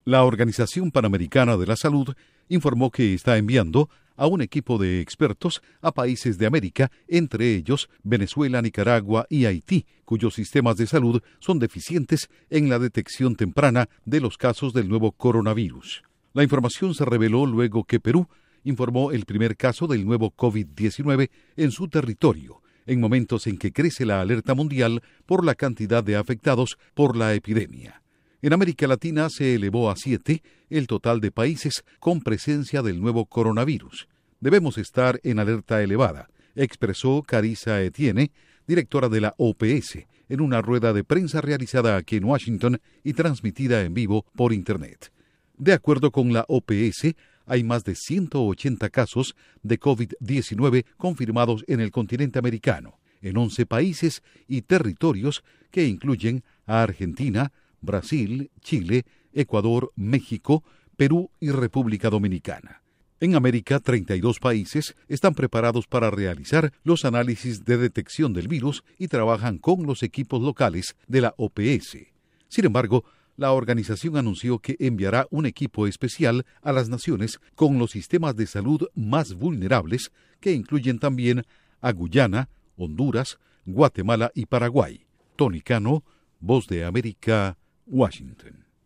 La Organización Panamericana de la Salud informó que está enviando a un equipo de expertos a países de América, entre ellos Venezuela, Nicaragua y Haití, cuyos sistemas de salud son deficientes en la detección temprana de los casos del nuevo coronavirus. La información se reveló luego que Perú informó el primer caso del nuevo COVID-19 en su territorio, en momentos en que crece la alerta mundial por la cantidad de afectados por la epidemia. En América Latina se elevó a 7 el total de países con presencia del nuevo coronavirus. Debemos estar en alerta elevada, expresó Carissa Etienne, directora de la OPS, en una rueda de prensa realizada aquí en Washington y transmitida en vivo por Internet. De acuerdo con la OPS, hay más de 180 casos de COVID-19 confirmados en el continente americano, en 11 países y territorios que incluyen a Argentina, Brasil, Chile, Ecuador, México, Perú y República Dominicana. En América, 32 países están preparados para realizar los análisis de detección del virus y trabajan con los equipos locales de la OPS. Sin embargo, la organización anunció que enviará un equipo especial a las naciones con los sistemas de salud más vulnerables, que incluyen también a Guyana, Honduras, Guatemala y Paraguay. Tony Cano, Voz de América, Washington.